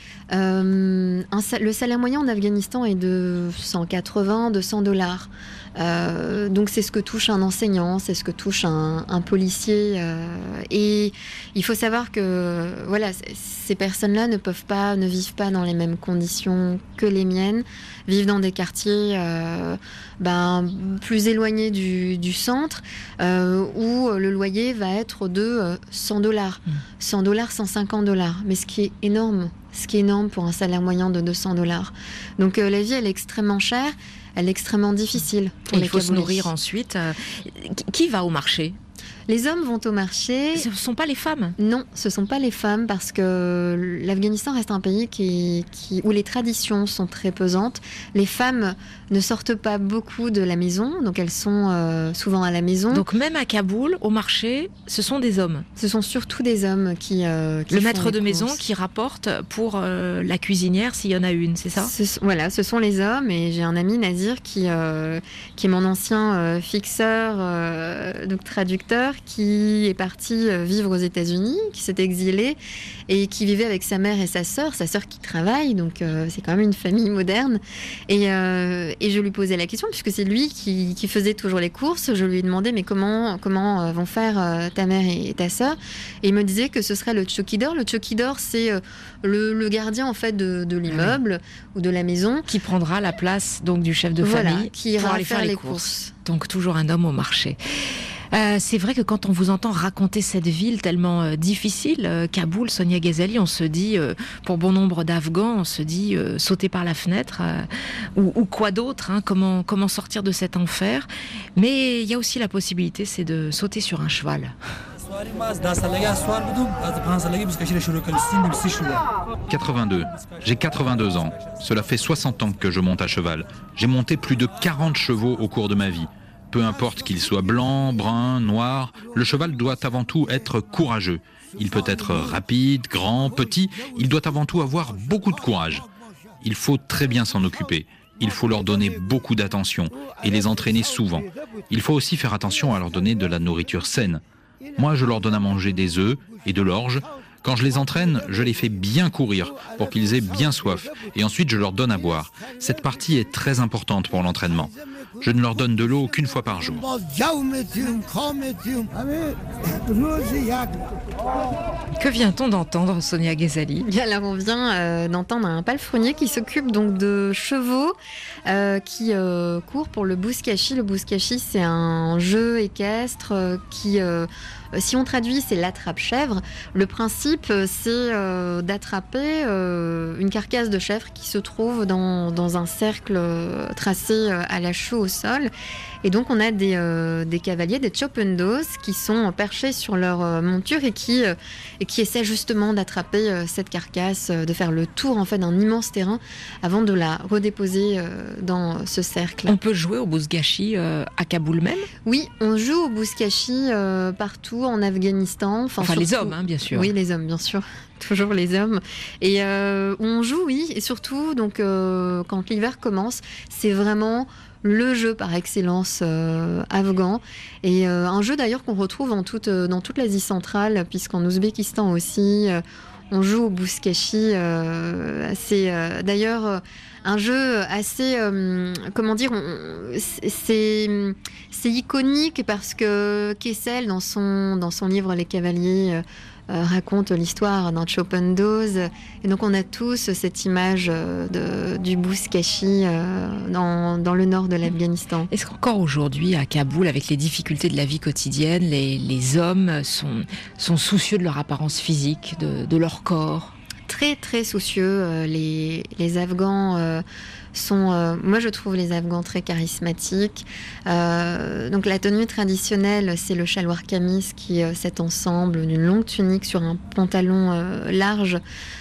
Euh, un, le salaire moyen en Afghanistan est de cent quatre-vingts, deux cents dollars. Euh, donc c'est ce que touche un enseignant, c'est ce que touche un, un policier. Euh, et il faut savoir que voilà, ces personnes-là ne peuvent pas, ne vivent pas dans les mêmes conditions que les miennes, vivent dans des quartiers euh, ben, plus éloignés du, du centre, euh, où le loyer va être de cent dollars, mmh. cent dollars, cent cinquante dollars. Mais ce qui est énorme, ce qui est énorme pour un salaire moyen de deux cents dollars. Donc euh, la vie, elle est extrêmement chère. Elle est extrêmement difficile pour Et les il faut Kaboulis. se nourrir ensuite. Euh, qui va au marché ? Les hommes vont au marché. Ce ne sont pas les femmes ? Non, ce ne sont pas les femmes parce que l'Afghanistan reste un pays qui, qui, où les traditions sont très pesantes. Les femmes ne sortent pas beaucoup de la maison, donc elles sont euh, souvent à la maison. Donc même à Kaboul, au marché, ce sont des hommes ? Ce sont surtout des hommes qui, euh, qui Le font maître de les maison courses. qui rapporte pour euh, la cuisinière s'il y en a une, c'est ça ? ce, Voilà, ce sont les hommes. Et j'ai un ami, Nazir, qui, euh, qui est mon ancien euh, fixeur, euh, donc traducteur, qui est parti vivre aux États-Unis, qui s'est exilé et qui vivait avec sa mère et sa sœur, sa sœur qui travaille, donc euh, c'est quand même une famille moderne. Et, euh, et je lui posais la question, puisque c'est lui qui, qui faisait toujours les courses. Je lui ai demandé, mais comment, comment euh, vont faire euh, ta mère et, et ta sœur? Et il me disait que ce serait le chokidor. Le chokidor, c'est euh, le, le gardien en fait de, de l'immeuble ou de la maison. Qui prendra la place donc du chef de voilà, famille qui ira pour aller faire, faire les les courses. courses. Donc toujours un homme au marché. Euh, c'est vrai que quand on vous entend raconter cette ville tellement euh, difficile, euh, Kaboul, Sonia Ghazali, on se dit, euh, pour bon nombre d'Afghans, on se dit euh, sauter par la fenêtre euh, ou, ou quoi d'autre, hein, comment, comment sortir de cet enfer. Mais il y a aussi la possibilité, c'est de sauter sur un cheval. quatre-vingt-deux. J'ai quatre-vingt-deux ans. Cela fait soixante ans que je monte à cheval. J'ai monté plus de quarante chevaux au cours de ma vie. Peu importe qu'il soit blanc, brun, noir, le cheval doit avant tout être courageux. Il peut être rapide, grand, petit, il doit avant tout avoir beaucoup de courage. Il faut très bien s'en occuper. Il faut leur donner beaucoup d'attention et les entraîner souvent. Il faut aussi faire attention à leur donner de la nourriture saine. Moi, je leur donne à manger des œufs et de l'orge. Quand je les entraîne, je les fais bien courir pour qu'ils aient bien soif. Et ensuite, je leur donne à boire. Cette partie est très importante pour l'entraînement. Je ne leur donne de l'eau qu'une fois par jour. Que vient-on d'entendre, Sonia Ghazali? Alors on vient euh, d'entendre un palefrenier qui s'occupe donc de chevaux euh, qui euh, courent pour le bouskashi. Le bouskashi, c'est un jeu équestre euh, qui, euh, si on traduit, c'est l'attrape-chèvre. Le principe, c'est euh, d'attraper euh, une carcasse de chèvre qui se trouve dans, dans un cercle tracé à la chaux au sol. Et donc on a des, euh, des cavaliers, des chopendos, qui sont perchés sur leur euh, monture et qui, euh, et qui essaient justement d'attraper euh, cette carcasse, euh, de faire le tour en fait d'un immense terrain avant de la redéposer euh, dans ce cercle. On peut jouer au bouskashi euh, à Kaboul même? Oui, on joue au bouskashi euh, partout en Afghanistan. Enfin, enfin les hommes, hein, bien sûr. Oui, les hommes, bien sûr. Toujours les hommes. Et euh, on joue, oui, et surtout donc euh, quand l'hiver commence, c'est vraiment le jeu par excellence euh, afghan, et euh, un jeu d'ailleurs qu'on retrouve en toute, euh, dans toute l'Asie centrale, puisqu'en Ouzbékistan aussi, euh, on joue au bouskashi. Euh, c'est euh, d'ailleurs euh, un jeu assez, euh, comment dire, on, c'est, c'est iconique parce que Kessel, dans son, dans son livre Les Cavaliers, euh, Euh, raconte l'histoire d'un chopendos, et donc on a tous cette image euh, de, du bouskashi euh, dans, dans le nord de l'Afghanistan. Est-ce qu'encore aujourd'hui à Kaboul, avec les difficultés de la vie quotidienne, les, les hommes sont, sont soucieux de leur apparence physique, de, de leur corps? Très très soucieux, euh, les, les Afghans euh, sont, euh, moi je trouve les Afghans très charismatiques. Euh, donc la tenue traditionnelle, c'est le chaloir kamis, qui est euh, cet ensemble d'une longue tunique sur un pantalon euh, large.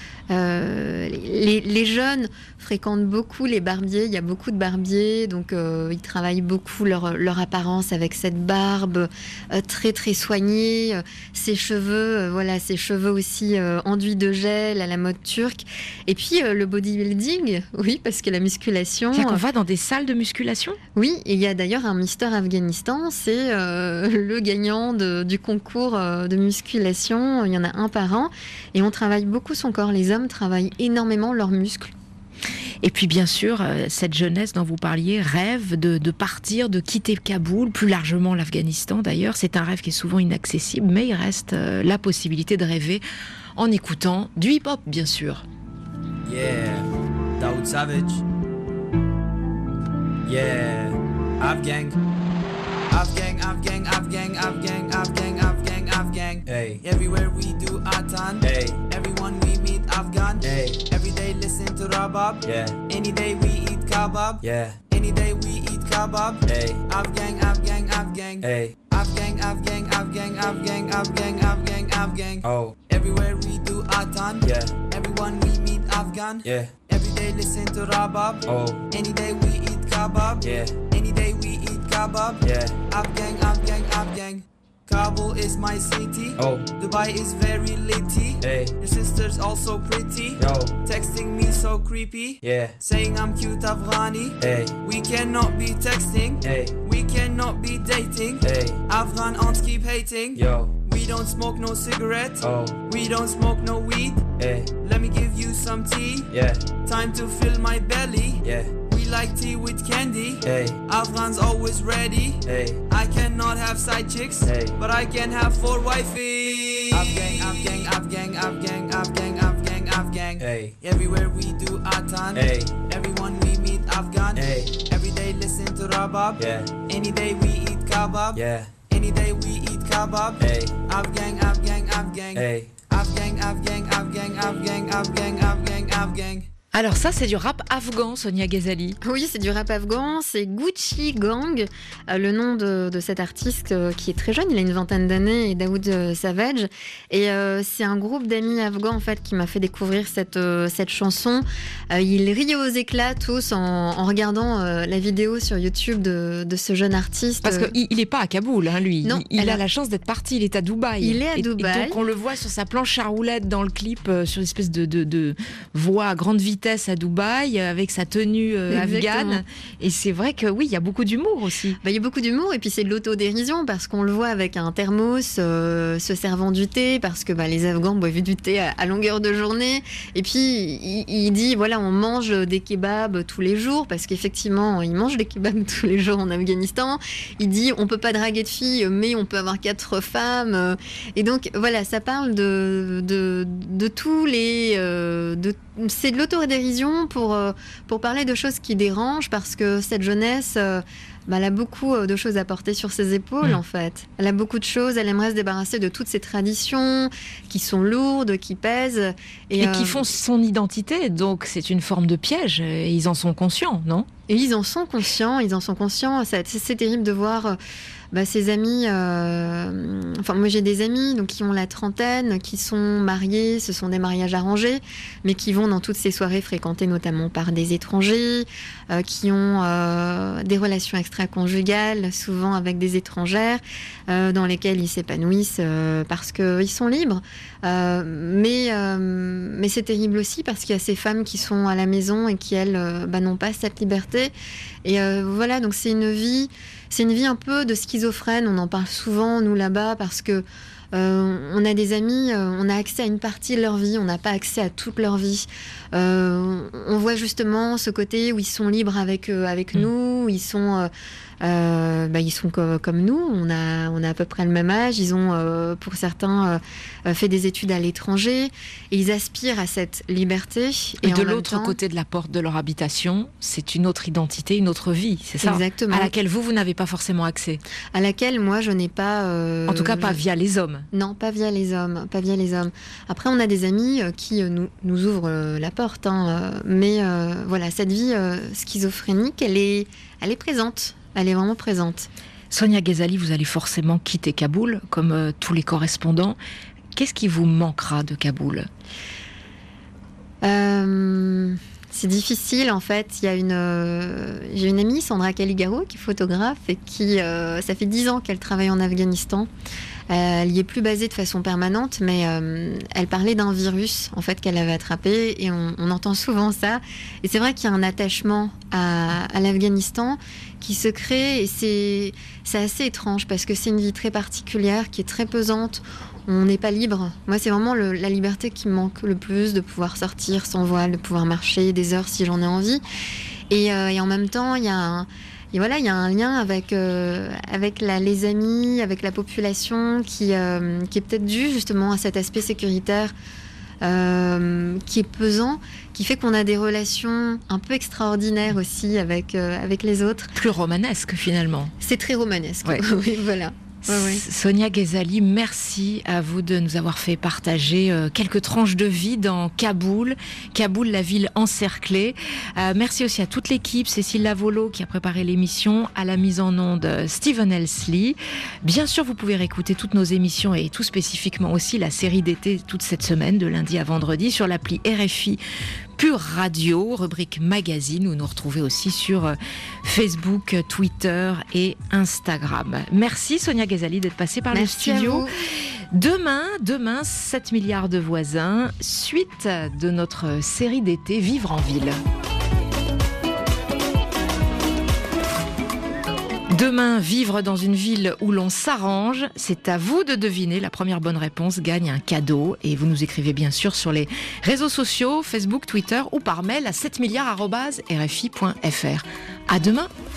Euh, les, les jeunes fréquentent beaucoup les barbiers, il y a beaucoup de barbiers, donc euh, ils travaillent beaucoup leur, leur apparence avec cette barbe euh, très très soignée, euh, ses cheveux, euh, voilà, ses cheveux aussi euh, enduits de gel à la mode turque, et puis euh, le bodybuilding, oui, parce que la musculation... C'est-à-dire qu'on va dans des salles de musculation? Oui, et il y a d'ailleurs un Mister Afghanistan, c'est euh, le gagnant de, du concours euh, de musculation, il y en a un par an, et on travaille beaucoup son corps, les hommes travaillent énormément leurs muscles. Et puis bien sûr, cette jeunesse dont vous parliez rêve de, de partir, de quitter Kaboul, plus largement l'Afghanistan d'ailleurs. C'est un rêve qui est souvent inaccessible, mais il reste la possibilité de rêver en écoutant du hip-hop, bien sûr. Yeah, Daoud Savage. Yeah, Afghan. Afghan, Afghan, Afghan, Afghan, Afghan, Afghan, Afghan. Hey, everywhere we do Atan. Hey, everyone we meet Afghan. Hey, every day listen to Rabab. Yeah, any day we eat kebab. Yeah, any day we eat kebab. Hey, Afghan, Afghan, Afghan. Hey, Afghan, Afghan, Afghan, Afghan, Afghan, Afghan, Afghan. Oh, everywhere we do Atan. Yeah, everyone we meet Afghan. Yeah, every day listen to Rabab. Oh, any day we eat kebab. Yeah, any day we eat kebab. Yeah, Afghan, Afghan, Afghan. Kabul is my city. Oh, Dubai is very litty. Hey, your sister's also pretty. Yo, texting me so creepy. Yeah, saying I'm cute Afghani. Hey, we cannot be texting. Hey, we can not be dating. Hey, Afghan aunts keep hating. Yo, we don't smoke no cigarette. Oh, we don't smoke no weed. Hey, let me give you some tea. Yeah, time to fill my belly. Yeah, we like tea with candy. Hey, Afghans always ready. Hey, I cannot have side chicks. Hey, but I can have four wifey. Afghan, Afghan, Afghan, Afghan, Afghan, Afghan, Afghan. Hey, everywhere we do Atan. Hey, everyone we meet Afghan. Hey, every day listen to Rabab. Yeah, any day we eat kebab. Yeah, any day we eat kebab. Hey, Afghan, Afghan, Afghan. Hey, Afghan, Afghan, Afghan, Afghan, Afghan, Afghan, Afghan. Alors ça, c'est du rap afghan, Sonia Ghazali. Oui, c'est du rap afghan, c'est Gucci Gang, euh, le nom de, de cet artiste euh, qui est très jeune, il a une vingtaine d'années, et Daoud euh, Savage. Et euh, c'est un groupe d'amis afghans en fait, qui m'a fait découvrir cette, euh, cette chanson. Euh, ils rient aux éclats tous en, en regardant euh, la vidéo sur YouTube de, de ce jeune artiste. Parce qu'il n'est pas à Kaboul, hein, lui. Non, il il a, a la chance d'être parti, il est à Dubaï. Il est à et, Dubaï. Et donc on le voit sur sa planche à roulettes dans le clip, euh, sur une espèce de, de, de voie à grande vitesse à Dubaï, avec sa tenue euh, afghane. Et c'est vrai que oui, il y a beaucoup d'humour aussi. Bah, il y a beaucoup d'humour et puis c'est de l'autodérision parce qu'on le voit avec un thermos euh, se servant du thé parce que bah, les Afghans boivent du thé à, à longueur de journée. Et puis il, il dit voilà, on mange des kebabs tous les jours parce qu'effectivement ils mangent des kebabs tous les jours en Afghanistan. Il dit on peut pas draguer de filles mais on peut avoir quatre femmes. Et donc voilà, ça parle de, de, de tous les... Euh, de, c'est de l'autodérision pour, euh, pour parler de choses qui dérangent parce que cette jeunesse... Euh, bah, elle a beaucoup de choses à porter sur ses épaules, mmh. en fait. Elle a beaucoup de choses, elle aimerait se débarrasser de toutes ces traditions qui sont lourdes, qui pèsent. Et, et euh... qui font son identité, donc c'est une forme de piège, et ils en sont conscients, non ? Et ils en sont conscients, ils en sont conscients. C'est, c'est terrible de voir... Bah, ses amis, euh, enfin moi j'ai des amis donc, qui ont la trentaine, qui sont mariés, ce sont des mariages arrangés, mais qui vont dans toutes ces soirées fréquentées notamment par des étrangers, euh, qui ont euh, des relations extra-conjugales, souvent avec des étrangères, euh, dans lesquelles ils s'épanouissent euh, parce qu'ils sont libres. Euh, mais, euh, mais c'est terrible aussi parce qu'il y a ces femmes qui sont à la maison et qui, elles, euh, bah, n'ont pas cette liberté. Et euh, voilà, donc c'est une vie... C'est une vie un peu de schizophrène, on en parle souvent, nous, là-bas, parce que euh, on a des amis, euh, on a accès à une partie de leur vie, on n'a pas accès à toute leur vie. Euh, on voit justement ce côté où ils sont libres avec, euh, avec mmh. nous, où ils sont... Euh, Euh, bah, ils sont co- comme nous, on a, on a à peu près le même âge, ils ont euh, pour certains euh, fait des études à l'étranger et ils aspirent à cette liberté. Et, et de l'autre temps... côté de la porte de leur habitation, c'est une autre identité, une autre vie, c'est ça ? Exactement. À laquelle vous, vous n'avez pas forcément accès. À laquelle moi, je n'ai pas... Euh... En tout cas, pas via les hommes. Non, pas via les hommes, pas via les hommes. Après, on a des amis euh, qui euh, nous, nous ouvrent euh, la porte, hein, euh, mais euh, voilà, cette vie euh, schizophrénique, elle est, elle est présente. Elle est vraiment présente. Sonia Ghazali, vous allez forcément quitter Kaboul, comme euh, tous les correspondants. Qu'est-ce qui vous manquera de Kaboul ? euh, C'est difficile, en fait. Il y a une, euh, j'ai une amie, Sandra Caligaro, qui est photographe et qui, euh, ça fait dix ans qu'elle travaille en Afghanistan. Euh, elle y est plus basée de façon permanente, mais euh, elle parlait d'un virus en fait qu'elle avait attrapé et on, on entend souvent ça. Et c'est vrai qu'il y a un attachement à, à l'Afghanistan qui se crée et c'est, c'est assez étrange parce que c'est une vie très particulière qui est très pesante. On n'est pas libre. Moi, c'est vraiment le, la liberté qui me manque le plus, de pouvoir sortir sans voile, de pouvoir marcher des heures si j'en ai envie. Et, euh, et en même temps, il y a un Et voilà, il y a un lien avec, euh, avec la, les amis, avec la population qui, euh, qui est peut-être dû justement à cet aspect sécuritaire euh, qui est pesant, qui fait qu'on a des relations un peu extraordinaires aussi avec, euh, avec les autres. Plus romanesque finalement. C'est très romanesque, ouais. Oui, voilà. Ouais, ouais. Sonia Ghazali, merci à vous de nous avoir fait partager euh, quelques tranches de vie dans Kaboul. Kaboul, la ville encerclée. Euh, merci aussi à toute l'équipe, Cécile Lavolo qui a préparé l'émission, à la mise en onde Stephen Elsley. Bien sûr, vous pouvez réécouter toutes nos émissions et tout spécifiquement aussi la série d'été toute cette semaine, de lundi à vendredi, sur l'appli R F I Pure Radio, rubrique magazine, où nous retrouvez aussi sur Facebook, Twitter et Instagram. Merci Sonia Ghazali d'être passée par Merci le studio. Demain, demain, sept milliards de voisins, suite de notre série d'été Vivre en ville. Demain, vivre dans une ville où l'on s'arrange, c'est à vous de deviner. La première bonne réponse gagne un cadeau. Et vous nous écrivez bien sûr sur les réseaux sociaux, Facebook, Twitter ou par mail à sept milliards arobase r f i point f r. À demain.